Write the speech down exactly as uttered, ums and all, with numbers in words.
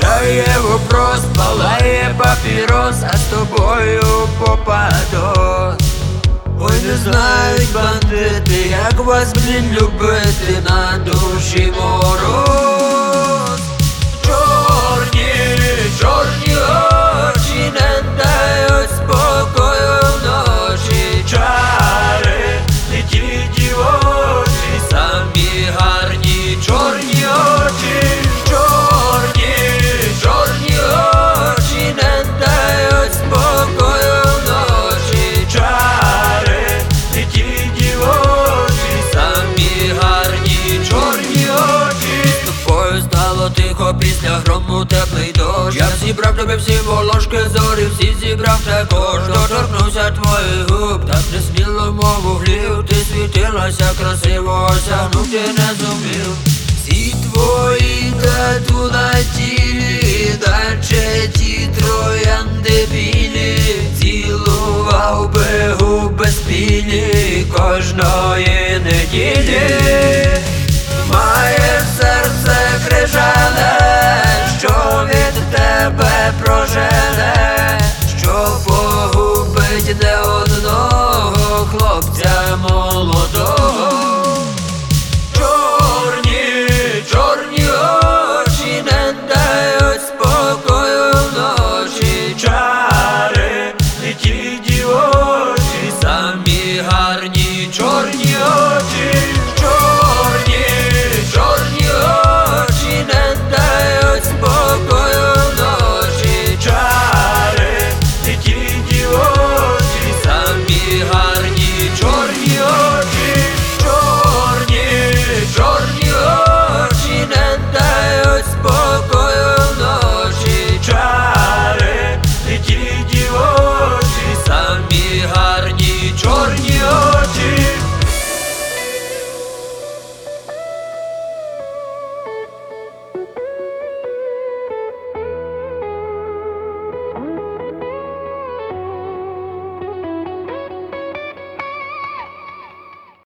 Решає вопрос, палає папірос, а з тобою попадос. Ой, не знають бандити, як вас, блін, любити, на душі мороз. Чорні, чорні очі не дають спокою вночі. Чари, не ті дівочі, самі гарні чорні очі. Чорні, чорні очі не дають спокою вночі. Чари, не ті дівочі, самі гарні чорні очі. З тобою стало тихо після грому, теплий дощ. Я зібрав тебе всі волошки зорі, всі зібрав також. Доторкнувся твоїх губ, так несміло, мов вуглів. Ти світилася красиво, осягнути не зумів. Всі твої тату на тілі, наче ті троянди білі. Цілував би губи спілі кожної неділі.